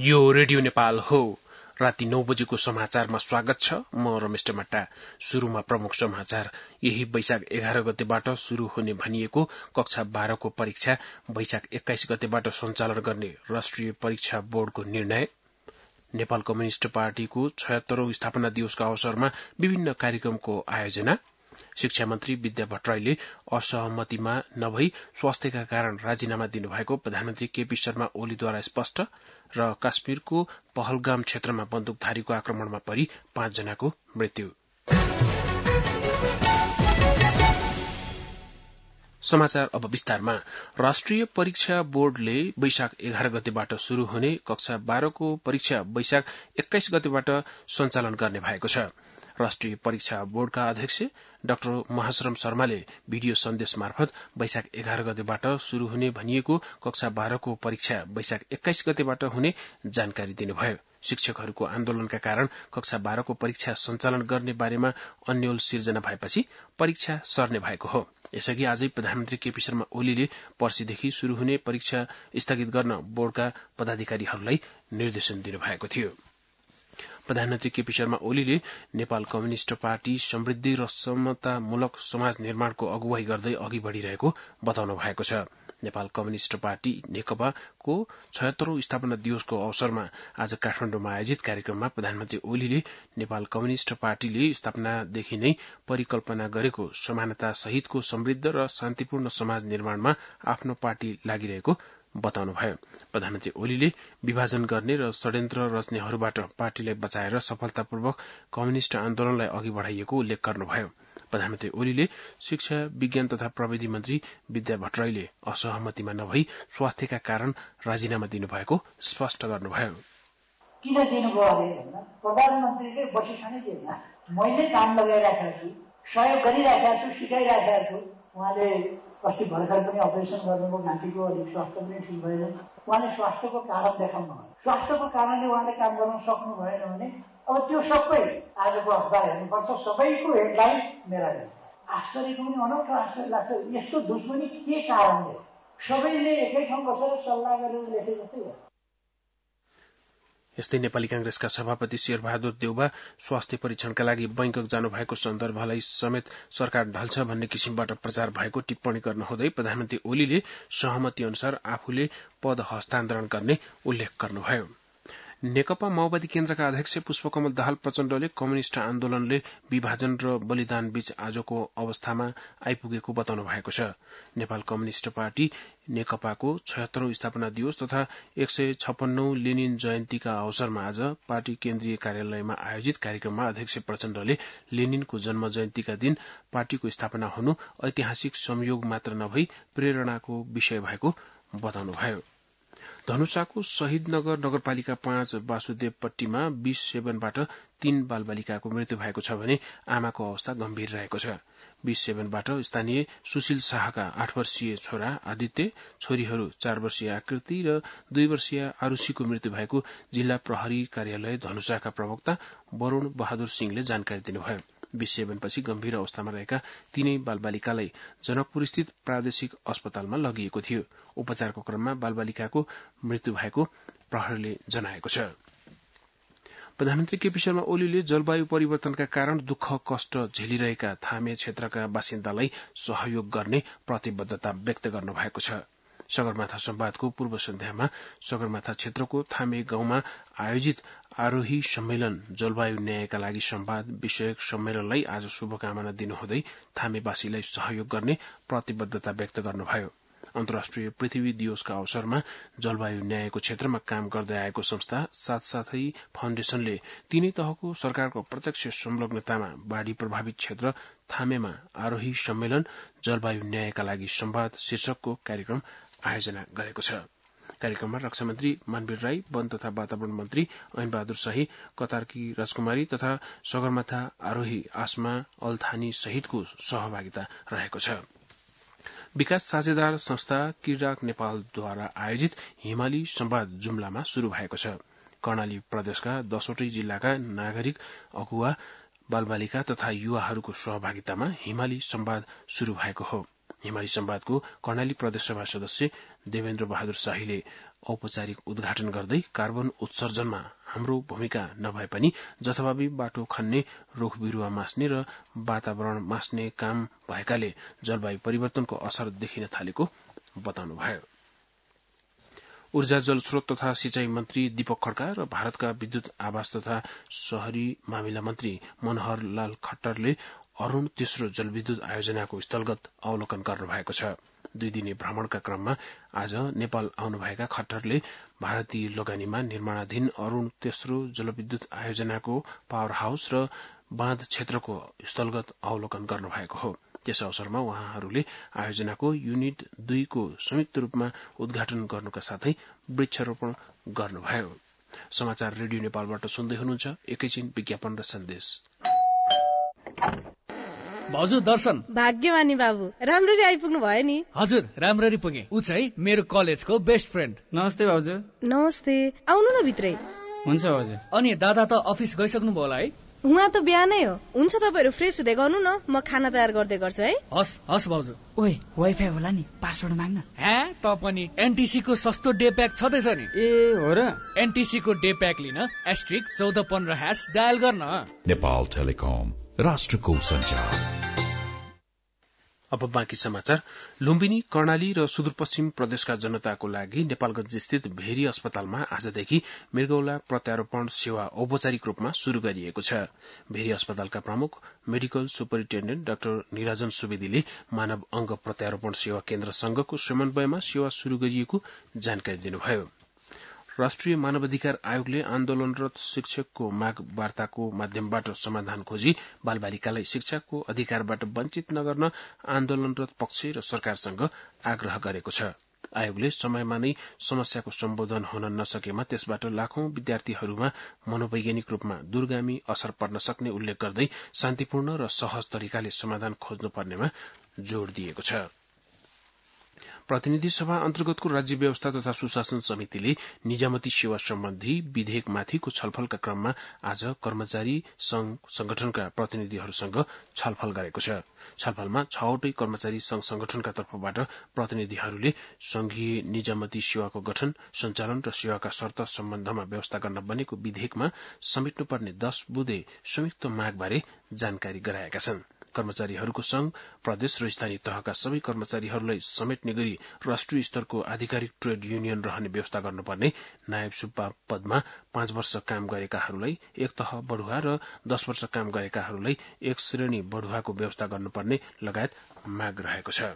यो रेडियो नेपाल हो। राति 9 बजेको समाचारमा स्वागत छ। म रमेश टमाटा। शुरूमा प्रमुख समाचार। यही वैशाख 11 गतेबाट शुरू हुने भनिएको कक्षा 12 को परीक्षा वैशाख 21 गतेबाट सञ्चालन गर्ने राष्ट्रिय परीक्षा बोर्डको निर्णय। नेपाल कम्युनिष्ट पार्टीको 76औं स्थापना दिवसका अवसरमा विभिन्न कार्यक्रमको आयोजना। शिक्षा मन्त्री विद्या भट्टराईले असहमतिमा नभई स्वास्थ्यका कारण राजीनामा दिनुभएको प्रधानमन्त्री केपी शर्मा ओलीद्वारा स्पष्ट। र काश्मीरको पहलगाम क्षेत्रमा बन्दुकधारीको आक्रमणमा परि 5 जनाको मृत्यु। समाचार अब विस्तारमा। राष्ट्रिय परीक्षा बोर्डले वैशाख 11 गतेबाट शुरू हुने कक्षा 12 को परीक्षा वैशाख 21 गतेबाट सञ्चालन गर्ने भएको छ। राष्ट्रिय परीक्षा बोर्डका अध्यक्ष डाक्टर महाश्रम शर्माले भिडियो सन्देश मार्फत वैशाख 11 गतेबाट शुरू हुने भनिएको कक्षा 12 को परीक्षा वैशाख 21 गतेबाट हुने जानकारी दिनुभयो। शिक्षकहरूको आन्दोलनका कारण कक्षा 12 को परीक्षा सञ्चालन गर्ने बारेमा अन्यल सिर्जना भएपछि परीक्षा सर्ने भएको हो। यसअघि आजै प्रधानमन्त्री केपी शर्मा ओलीले पर्सिदेखि शुरू हुने परीक्षा स्थगित गर्न बोर्डका पदाधिकारीहरूलाई निर्देशन दिनुभएको थियो। प्रधानमन्त्री केपी शर्मा ओलीले नेपाल कम्युनिष्ट पार्टी समृद्धि र समतामूलक समाज निर्माणको अगुवाई गर्दै अघि बढ़िरहेको बताउनु भएको छ। नेपाल कम्युनिष्ट पार्टी नेकपाको 76औं स्थापना दिवसको अवसरमा आज काठमाडौँमा आयोजित कार्यक्रममा प्रधानमन्त्री ओलीले नेपाल कम्युनिष्ट पार्टीले स्थापनादेखि नै परिकल्पना गरेको समानता सहितको समृद्ध र शान्तिपूर्ण समाज निर्माणमा आफ्नो पार्टी लागिरहेको बताउनुभयो। प्रधानमन्त्री ओलीले विभाजन गर्ने र षड्यन्त्र रच्नेहरूबाट पार्टीलाई बचाएर सफलतापूर्वक कम्युनिष्ट आन्दोलनलाई अघि बढ़ाइएको उल्लेख गर्नुभयो। प्रधानमन्त्री ओलीले शिक्षा विज्ञान तथा प्रविधि मन्त्री विद्या भट्टराईले असहमतिमा नभई स्वास्थ्यका कारण राजीनामा दिनुभएको स्पष्ट गर्नुभयो। किन दिनुभयो भने प्रधानमन्त्रीले बसिखानै दिएन। मैले काम लगाइराखेको छु, सहयोग गरिराखेको छु, सिकाइराखेको छु। उहाँले अस्ति भर्खर पनि अपरेसन गर्नुभयो, घाँटीको अलिक स्वास्थ्य पनि ठिक भएन। उहाँले स्वास्थ्यको कारण देखाउनु भयो। स्वास्थ्यको कारणले उहाँले काम गर्न सक्नु भएन भने अब त्यो सबै आजको अखबार हेर्नुपर्छ, सबैको हेडलाइन मेरा दिन। आश्चर्यको पनि अनौठो आश्चर्य लाग्छ, यस्तो दुश्मनी के कारणले? सबैले एकै ठाउँ बसेर सल्लाह गरेर लेखे जस्तै हो। यस्तै नेपाली कांग्रेसका सभापति शेरबहादुर देउबा स्वास्थ्य परीक्षणका लागि बैंकक जानुभएको सन्दर्भलाई समेत सरकार ढल्छ भन्ने किसिमबाट प्रचार भएको टिप्पणी गर्नुहुँदै प्रधानमन्त्री ओलीले सहमति अनुसार आफूले पद हस्तान्तरण गर्ने उल्लेख गर्नुभयो। नेकपा माओवादी केन्द्रका अध्यक्ष पुष्पकमल दाहाल प्रचण्डले कम्युनिष्ट आन्दोलनले विभाजन र बलिदान बीच आजको अवस्थामा आइपुगेको बताउनु भएको छ। नेपाल कम्युनिष्ट पार्टी नेकपाको 76औं स्थापना दिवस तथा 156औं लेनिन जयन्तीका अवसरमा आज पार्टी केन्द्रीय कार्यालयमा आयोजित कार्यक्रममा अध्यक्ष प्रचण्डले लेनिनको जन्म जयन्तीका दिन पार्टीको स्थापना हुनु ऐतिहासिक संयोग मात्र नभई प्रेरणाको विषय भएको बताउनुभयो। धनुषाको शहीदनगर नगरपालिका 5 वासुदेवपट्टीमा विष सेवनबाट 3 बालबालिकाको मृत्यु भएको छ भने आमाको अवस्था गम्भीर रहेको छ। विष सेवनबाट स्थानीय सुशील शाहका 8 वर्षीय छोरा आदित्य, छोरीहरू 4 वर्षीय आकृति र 2 वर्षीय आरुषीको मृत्यु भएको जिल्ला प्रहरी कार्यालय धनुषाका प्रवक्ता वरूण बहादुर सिंहले जानकारी दिनुभयो। विष सेवनपछि गम्भीर अवस्थामा रहेका 3 बालबालिकालाई जनकपुरस्थित प्रादेशिक अस्पतालमा लगिएको थियो। उपचारको क्रममा बालबालिकाको मृत्यु भएको प्रहरीले जनाएको छ। प्रधानमन्त्री केपी शर्मा ओलीले जलवायु परिवर्तनका कारण दुःख कष्ट झेलिरहेका थामे क्षेत्रका बासिन्दालाई सहयोग गर्ने प्रतिबद्धता व्यक्त गर्नुभएको छ। सगरमाथा संवादको पूर्व सन्ध्यामा सगरमाथा क्षेत्रको थामे गाउँमा आयोजित आरोही सम्मेलन जलवायु न्यायका लागि संवाद विषयक सम्मेलनलाई आज शुभकामना दिनुहुँदै थामेवासीलाई सहयोग गर्ने प्रतिबद्धता व्यक्त गर्नुभयो। अन्तर्राष्ट्रिय पृथ्वी दिवसका अवसरमा जलवायु न्यायको क्षेत्रमा काम गर्दै आएको संस्था साथसाथै फाउन्डेशनले तीनै तहको सरकारको प्रत्यक्ष संलग्नतामा बाढ़ी प्रभावित क्षेत्र थामेमा आरोही सम्मेलन जलवायु न्यायका लागि संवाद शीर्षकको कार्यक्रम आयोजना गरेको छ। कार्यक्रममा रक्षामन्त्री मानवीर राई, वन तथा वातावरण मन्त्री ऐनबहादुर शाही, कतारकी राजकुमारी तथा सगरमाथा आरोही आसमा अल्थानी सहितको सहभागिता रहेको छ। विकास साझेदार संस्था किराक नेपालद्वारा आयोजित हिमाली संवाद जुम्लामा शुरू भएको छ। कर्णाली प्रदेशका 10वटै जिल्लाका नागरिक अगुवा बालबालिका तथा युवाहरूको सहभागितामा हिमाली संवाद शुरू भएको हो। हिमाली संवादको कर्णाली प्रदेशसभा सदस्य देवेन्द्र बहादुर शाहीले औपचारिक उद्घाटन गर्दै कार्बन उत्सर्जनमा हाम्रो भूमिका नभए पनि जथाभावी बाटो खन्ने, रूख बिरूवा मास्ने र वातावरण मास्ने काम भएकाले जलवायु परिवर्तनको असर देखिन थालेको बताउनुभयो। ऊर्जा जलस्रोत तथा सिंचाई मन्त्री दीपक खड्का र भारतका विद्युत आवास तथा शहरी मामिला मन्त्री मनोहर लाल खट्टरले अरूण तेस्रो जलविद्युत आयोजनाको स्थलगत अवलोकन गर्नुभएको छ। 2 दिने भ्रमणका क्रममा आज नेपाल आउनुभएका खट्टरले भारतीय लगानीमा निर्माणाधीन अरूण तेस्रो जलविद्युत आयोजनाको पावर हाउस र बाँध क्षेत्रको स्थलगत अवलोकन गर्नुभएको हो। त्यस अवसरमा उहाँहरूले आयोजनाको युनिट 2 को संयुक्त रूपमा उद्घाटन गर्नुका साथै वृक्षारोपण गर्नुभयो। समाचार रेडियो नेपालबाट सुन्दै हुनुहुन्छ। एकैछिन विज्ञापन र सन्देश। भाउजू दर्शन। भाग्यमानी बाबु, राम्ररी आइपुग्नु भयो नि। हजुर, राम्ररी पुगे। ऊ चाहिँ मेरो कलेजको बेस्ट फ्रेन्ड। नमस्ते भाउजू। नमस्ते, आउनु न भित्रै। हुन्छ भाउजू। अनि दादा त अफिस गइसक्नु भयो होला है? उहाँ त बिहानै हो। हुन्छ, तपाईँहरू फ्रेस हुँदै गर्नु न, म खाना तयार गर्दै गर्छु है। हस् भाउजू। ओए, वाइफाई होला नि, पासवर्ड माग्न। त पनि एनटीसी को सस्तो डे प्याक छँदैछ नि। ए हो र? एनटीसी को डे प्याक लिन *1415# डायल गर्न। नेपाल टेलिकम, राष्ट्रको सञ्चार। अब बाँकी समाचार। लुम्बिनी, कर्णाली र सुदूरपश्चिम प्रदेशका जनताको लागि नेपालगञ्ज स्थित भेरी अस्पतालमा आजदेखि मृगौला प्रत्यारोपण सेवा औपचारिक रूपमा शुरू गरिएको छ। भेरी अस्पतालका प्रमुख मेडिकल सुपरिन्टेण्डेन्ट डाक्टर निराजन सुवेदीले मानव अंग प्रत्यारोपण सेवा केन्द्र संघको समन्वयमा सेवा शुरू गरिएको जानकारी दिनुभयो। राष्ट्रिय मानवाधिकार आयोगले आन्दोलनरत शिक्षकको माग वार्ताको माध्यमबाट समाधान खोजी बालबालिकालाई शिक्षाको अधिकारबाट वञ्चित नगर्न आन्दोलनरत पक्ष र सरकारसँग आग्रह गरेको छ। आयोगले समयमा नै समस्याको सम्बोधन हुन नसकेमा त्यसबाट लाखौं विद्यार्थीहरूमा मनोवैज्ञानिक रूपमा दूरगामी असर पर्न सक्ने उल्लेख गर्दै शान्तिपूर्ण र सहज तरिकाले समाधान खोज्नुपर्नेमा जोड़ दिएको छ। प्रतिनिधि सभा अन्तर्गतको राज्य व्यवस्था तथा सुशासन समितिले निजामती सेवा सम्बन्धी विधेयकमाथिको छलफलका क्रममा आज कर्मचारी संघ संगठनका प्रतिनिधिहरूसँग छलफल गरेको छ। छलफलमा 6वटै कर्मचारी संघ संगठनका तर्फबाट प्रतिनिधिहरूले संघीय निजामती सेवाको गठन, सञ्चालन र सेवाका शर्त सम्बन्धमा व्यवस्था गर्न बनेको विधेयकमा समेट्नुपर्ने 10 बुँदे संयुक्त मागबारे जानकारी गराएका छन्। कर्मचारीहरूको संघ प्रदेश र स्थानीय तहका सबै कर्मचारीहरूलाई समेट्ने गरी राष्ट्रिय स्तरको आधिकारिक ट्रेड युनियन रहने व्यवस्था गर्नुपर्ने, नायब सुब्बा पदमा 5 वर्ष काम गरेकाहरूलाई 1 तह बढुवा र 10 वर्ष काम गरेकाहरूलाई 1 श्रेणी बढुवाको व्यवस्था गर्नुपर्ने लगायत माग रहेको छ।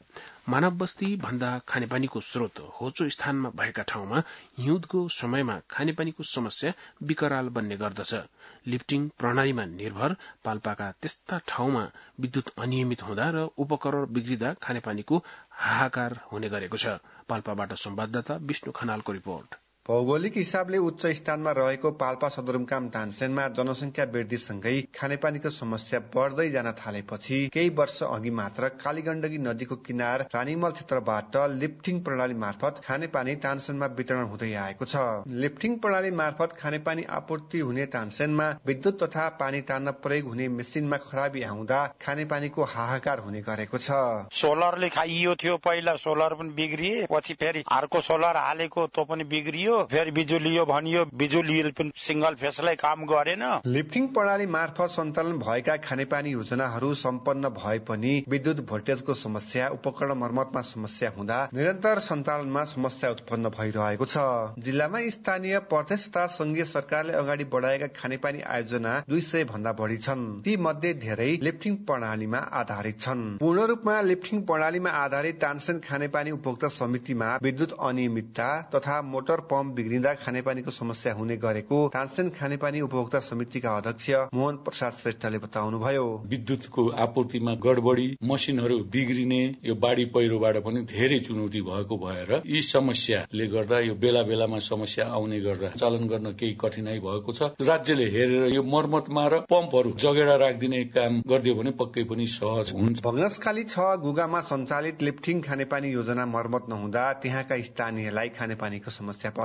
मानव बस्ती भन्दा खानेपानीको स्रोत होचो स्थानमा भएका ठाउँमा हिउँदको समयमा खानेपानीको समस्या विकराल बन्ने गर्दछ। लिफ्टिङ प्रणालीमा निर्भर पाल्पाका त्यस्ता ठाउँमा विद्युत अनियमित हुँदा र उपकरण बिग्रिँदा खानेपानीको हाहाकार हुने गरेको छ। पाल्पाबाट संवाददाता विष्णु खनालको रिपोर्ट। भौगोलिक हिसाबले उच्च स्थानमा रहेको पाल्पा सदरमुकाम तानसेनमा जनसंख्या वृद्धिसँगै खानेपानीको समस्या बढ़दै जान थालेपछि केही वर्ष अघि मात्र कालीगण्डकी नदीको किनार रानीमल क्षेत्रबाट लिफ्टिङ प्रणाली मार्फत खानेपानी तानसेनमा वितरण हुँदै आएको छ। लिफ्टिङ प्रणाली मार्फत खानेपानी आपूर्ति हुने तानसेनमा विद्युत तथा पानी तान्न प्रयोग हुने मेसिनमा खराबी आउँदा खानेपानीको हाहाकार हुने गरेको छ। सोलरले खाइयो थियो, पहिला सोलर पनि बिग्रिए, पछि फेरि अर्को सोलर हालेको त्यो पनि बिग्रियो, फेरि बिजुली भनियो, बिजुली पनि सिंगल फेसलाई काम गरेन। लिफ्टिङ प्रणाली मार्फत सञ्चालन भएका खानेपानी योजनाहरू सम्पन्न भए पनि विद्युत भोल्टेजको समस्या, उपकरण मर्मतमा समस्या हुँदा निरन्तर सञ्चालनमा समस्या उत्पन्न भइरहेको छ। जिल्लामा स्थानीय प्रदेश तथा संघीय सरकारले अगाडि बढाएका खानेपानी आयोजना 200 भन्दा बढ़ी छन्। ती मध्ये धेरै लिफ्टिङ प्रणालीमा आधारित छन्। पूर्ण रूपमा लिफ्टिङ प्रणालीमा आधारित तानसेन खानेपानी उपभोक्ता समितिमा विद्युत अनियमितता तथा मोटर पम्प बिग्रिँदा खानेपानीको समस्या हुने गरेको तानसेन खानेपानी उपभोक्ता समितिका अध्यक्ष मोहन प्रसाद श्रेष्ठले बताउनुभयो। विद्युतको आपूर्तिमा गडबडी, मसिनहरू बिग्रिने, यो बाढी पहिरोबाट पनि धेरै चुनौती भएको भएर यी समस्याले गर्दा यो बेला बेलामा समस्या आउने गर्दा चालन गर्न केही कठिनाई भएको छ। राज्यले हेरेर यो मर्मतमा र पम्पहरू जगेडा राखिदिने काम गरिदियो भने पक्कै पनि सहज हुन्छ। भग्नाशखाली 6 गुगामा सञ्चालित लिफ्टिङ खानेपानी योजना मर्मत नहुँदा त्यहाँका स्थानीयलाई खानेपानीको समस्या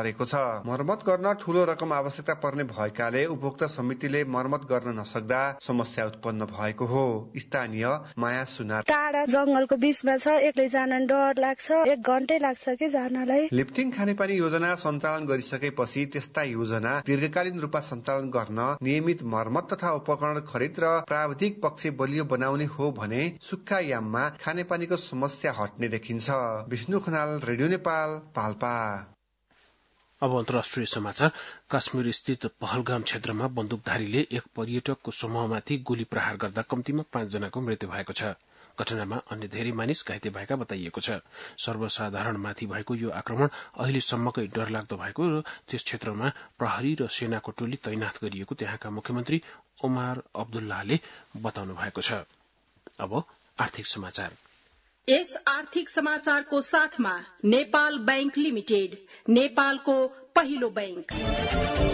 परेको छ। मर्मत गर्न ठूलो रकम आवश्यकता पर्ने भएकाले उपभोक्ता समितिले मर्मत गर्न नसक्दा समस्या उत्पन्न भएको हो। स्थानीय माया सुनार टाढा जंगलको बीचमा छ, एक्लै जान डर लाग्छ, 1 घण्टै लाग्छ कि जानलाई। लिफ्टिङ खानेपानी योजना सञ्चालन गरिसकेपछि त्यस्ता योजना दीर्घकालीन रूपमा सञ्चालन गर्न नियमित मर्मत तथा उपकरण खरिद र प्राविधिक पक्ष बलियो बनाउने हो भने सुक्खा याममा खानेपानीको समस्या हट्ने देखिन्छ। विष्णु खनाल, रेडियो नेपाल, पाल्पा। अब अन्तर्राष्ट्रिय समाचार। काश्मीर स्थित पहलगाम क्षेत्रमा बन्दुकधारीले एक पर्यटकको समूहमाथि गोली प्रहार गर्दा कम्तीमा 5 जनाको मृत्यु भएको छ। घटनामा अन्य धेरै मानिस घाइते भएका बताइएको छ। सर्वसाधारणमाथि भएको यो आक्रमण अहिलेसम्मकै डरलाग्दो भएको र त्यस क्षेत्रमा प्रहरी र सेनाको टोली तैनाथ गरिएको त्यहाँका मुख्यमन्त्री ओमार अब्दुल्लाहले बताउनु भएको छ। अब आर्थिक समाचार। यस आर्थिक समाचारको साथमा नेपाल बैंक लिमिटेड, नेपालको पहिलो बैंक।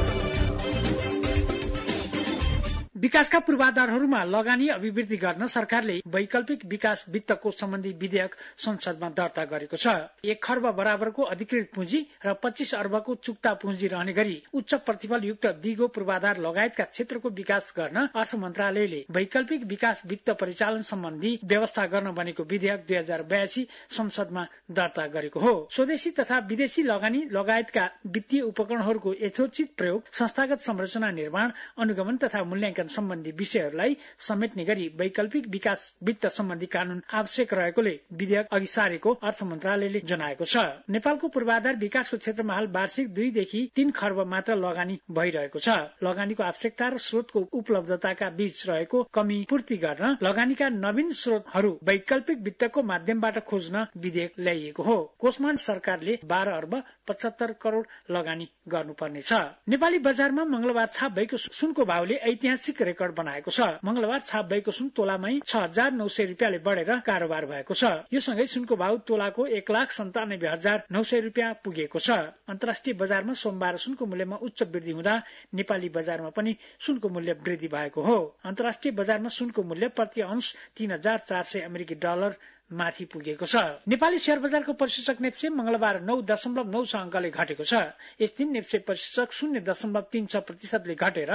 विकासका पूर्वाधारहरूमा लगानी अभिवृद्धि गर्न सरकारले वैकल्पिक विकास वित्तको सम्बन्धी विधेयक संसदमा दर्ता गरेको छ। 1 खर्ब बराबरको अधिकृत पुँजी र 25 अर्बको चुक्ता पुँजी रहने गरी उच्च प्रतिफलयुक्त दिगो पूर्वाधार लगायतका क्षेत्रको विकास गर्न अर्थ मन्त्रालयले वैकल्पिक विकास वित्त परिचालन सम्बन्धी व्यवस्था गर्न बनेको विधेयक 2082 संसदमा दर्ता गरेको हो। स्वदेशी तथा विदेशी लगानी लगायतका वित्तीय उपकरणहरूको यथोचित प्रयोग, संस्थागत संरचना निर्माण, अनुगमन तथा मूल्याङ्कन सम्बन्धी विषयहरूलाई समेट्ने गरी वैकल्पिक विकास वित्त सम्बन्धी कानून आवश्यक रहेकोले विधेयक अघि सारेको अर्थ मन्त्रालयले जनाएको छ। नेपालको पूर्वाधार विकासको क्षेत्रमा हाल वार्षिक 2 देखि 3 खर्ब मात्र लगानी भइरहेको छ। लगानीको आवश्यकता र स्रोतको उपलब्धताका बीच रहेको कमी पूर्ति गर्न लगानीका नवीन स्रोतहरू वैकल्पिक वित्तको माध्यमबाट खोज्न विधेयक ल्याइएको हो। कोषमान सरकारले 12 अर्ब 75 करोड़ लगानी गर्नुपर्नेछ। नेपाली बजारमा मंगलबार छाप भएको सुनको भावले ऐतिहासिक रेकर्ड बनाएको छ। मंगलबार छाप भएको सुन तोलामै 6,900 रुपियाँले बढेर कारोबार भएको छ। यो सँगै सुनको भाव तोलाको 1,97,900 रुपियाँ पुगेको छ। अन्तर्राष्ट्रिय बजारमा सोमबार सुनको मूल्यमा उच्च वृद्धि हुँदा नेपाली बजारमा पनि सुनको मूल्य वृद्धि भएको हो। अन्तर्राष्ट्रिय बजारमा सुनको मूल्य प्रति अंश 3,400 अमेरिकी डलर माथि पुगेको छ। नेपाली शेयर बजारको प्रतिशत नेप्से मंगलबार 9.9 अंकले घटेको छ। यस दिन नेप्से प्रतिशत 0.36% ले घटेर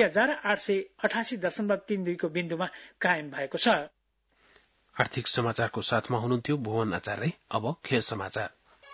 2,888.32 को बिन्दुमा कायम भएको छ। आर्थिक समाचारको साथमा हुनुहुन्थ्यो भुवन आचार्य। अब खेल समाचार।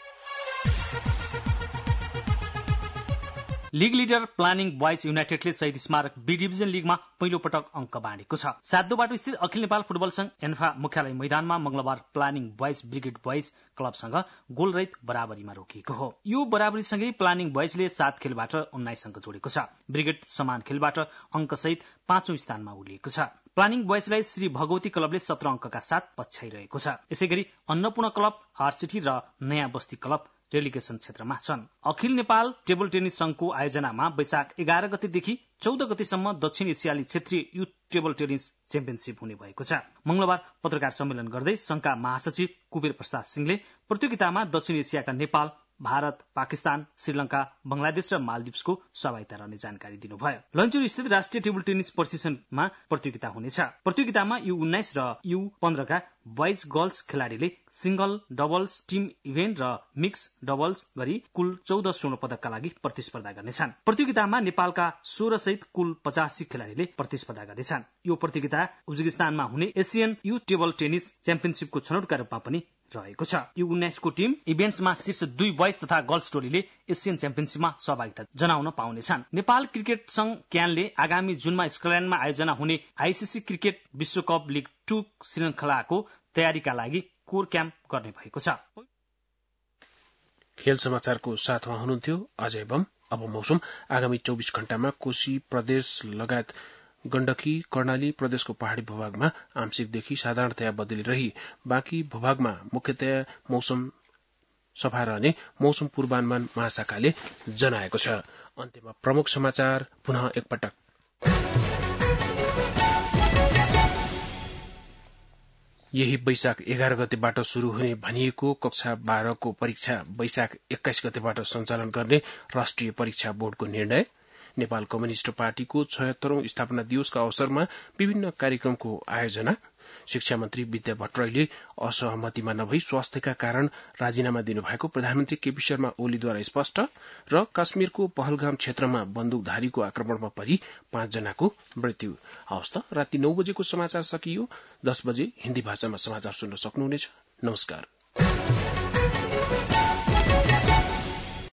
लीग लिडर प्लानिङ बोइज युनाइटेडले शहीद स्मारक बी डिभिजन लीगमा पहिलो पटक अंक बाँडेको छ। सातदोबाटो स्थित अखिल नेपाल फुटबल संघ एन्फा मुख्यालय मैदानमा मंगलबार प्लानिङ बोइज ब्रिगेड बोइज क्लबसँग गोलरहित बराबरीमा रोकिएको हो। यो बराबरीसँगै प्लानिङ बोइजले 7 खेलबाट 19 अंक जोडेको छ। ब्रिगेड समान खेलबाट अंकसहित 5औं स्थानमा उभिएको छ। प्लानिङ बोइजलाई श्री भगवती क्लबले 17 अंकका साथ पछ्याइरहेको छ। यसैगरी अन्नपूर्ण क्लब, आरसिटी र नयाँ बस्ती क्लब रेलिगेसन क्षेत्रमा छन्। अखिल नेपाल टेबल टेनिस संघको आयोजनामा वैशाख 11 गतेदेखि 14 गतेसम्म दक्षिण एसियाली क्षेत्रीय युथ टेबल टेनिस च्याम्पियनशिप हुने भएको छ। मंगलबार पत्रकार सम्मेलन गर्दै संघका महासचिव कुबेर प्रसाद सिंहले प्रतियोगितामा दक्षिण एसियाका नेपाल, भारत, पाकिस्तान, श्रीलंका, बंगलादेश र मालदिप्सको सहभागिता रहने जानकारी दिनुभयो। लन्चुर स्थित राष्ट्रिय टेबल टेनिस प्रशिक्षणमा प्रतियोगिता हुनेछ। प्रतियोगितामा U19 र U15 का बोइज गर्ल्स खेलाड़ीले सिंगल, डबल्स, टीम इभेन्ट र मिक्स डबल्स गरी कुल 14 स्वर्ण पदकका लागि प्रतिस्पर्धा गर्नेछन्। प्रतियोगितामा नेपालका 16 सहित कुल 85 खेलाड़ीले प्रतिस्पर्धा गर्नेछन्। यो प्रतियोगिता उज्बेकिस्तानमा हुने एसियन युथ टेबल टेनिस च्याम्पियनशिपको छनौटका रूपमा पनि रहेको छ। U19 को टीम इभेन्ट्समा शीर्ष 2 बोइज तथा गर्ल्स टोलीले एसियन च्याम्पियनशिपमा सहभागिता जनाउन पाउनेछन्। नेपाल क्रिकेट संघ क्यानले आगामी जुनमा स्कटल्याण्डमा आयोजना हुने आईसीसी क्रिकेट विश्वकप लीग 2 श्रृंखलाको तयारीका लागि कोर क्याम्प गर्ने भएको छ। खेल समाचारको साथमा हुनुहुन्थ्यो अजय बम। अब मौसम। आगामी 24 घण्टामा कोशी प्रदेश लगायत गण्डकी, कर्णाली प्रदेशको पहाड़ी भूभागमा आंशिकदेखि साधारणतया बदली रही बाँकी भूभागमा मुख्यतया मौसम सफा रहने मौसम पूर्वानुमान महाशाखाले जनाएको छ। अन्त्यमा प्रमुख समाचार पुनः एकपटक। यही वैशाख 11 गतेबाट शुरू हुने भनिएको कक्षा 12 को परीक्षा वैशाख 21 गतेबाट सञ्चालन गर्ने राष्ट्रिय परीक्षा बोर्डको निर्णय। नेपाल कम्युनिष्ट पार्टीको 76औं स्थापना दिवसका अवसरमा विभिन्न कार्यक्रमको आयोजना, शिक्षा मन्त्री विद्या भट्टराईले असहमतिमा नभई स्वास्थ्यका कारण राजीनामा दिनुभएको प्रधानमन्त्री केपी शर्मा ओलीद्वारा स्पष्ट र काश्मीरको पहलगाम क्षेत्रमा बन्दुकधारीको आक्रमणमा परि 5 जनाको मृत्यु। हवस् त, राति 9 बजेको समाचार सकियो। 10 बजे हिन्दी भाषामा समाचार सुन्न सक्नुहुनेछ। नमस्कार।